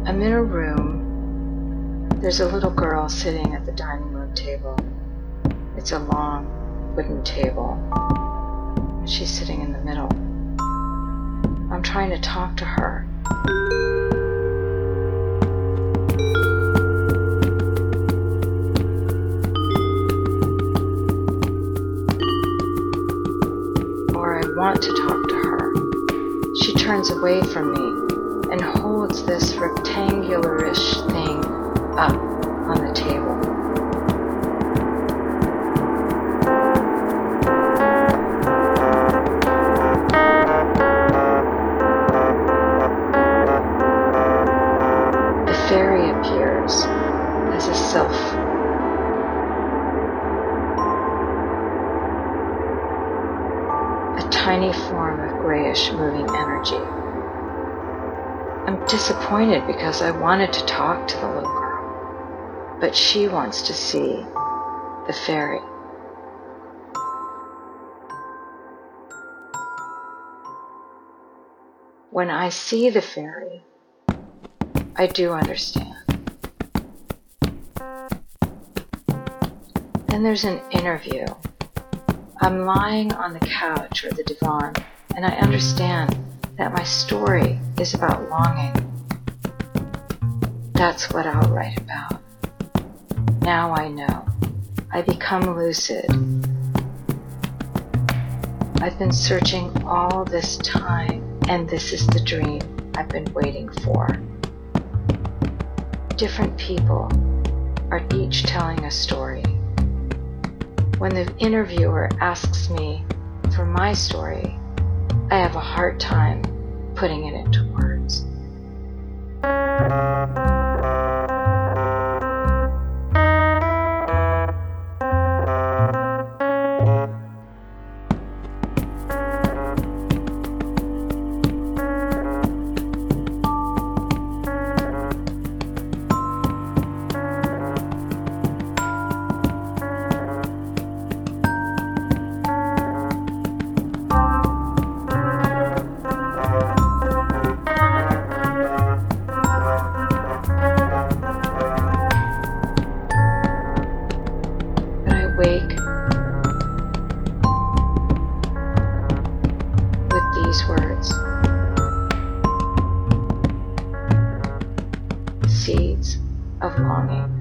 I'm in a room. There's a little girl sitting at the dining room table. It's a long wooden table. She's sitting in the middle. I'm trying to talk to her. Or I want to talk to her. She turns away from me and holds this rectangular-ish thing up on the table. The fairy appears as a sylph. A tiny form of grayish moving energy. I'm disappointed because I wanted to talk to the little girl, but she wants to see the fairy. When I see the fairy, I do understand. Then there's an interview. I'm lying on the couch or the divan, and I understand that my story is about longing. That's what I'll write about. Now I know. I become lucid. I've been searching all this time, and this is the dream I've been waiting for. Different people are each telling a story. When the interviewer asks me for my story, I have a hard time putting it into words. Wake with these words. Seeds of longing.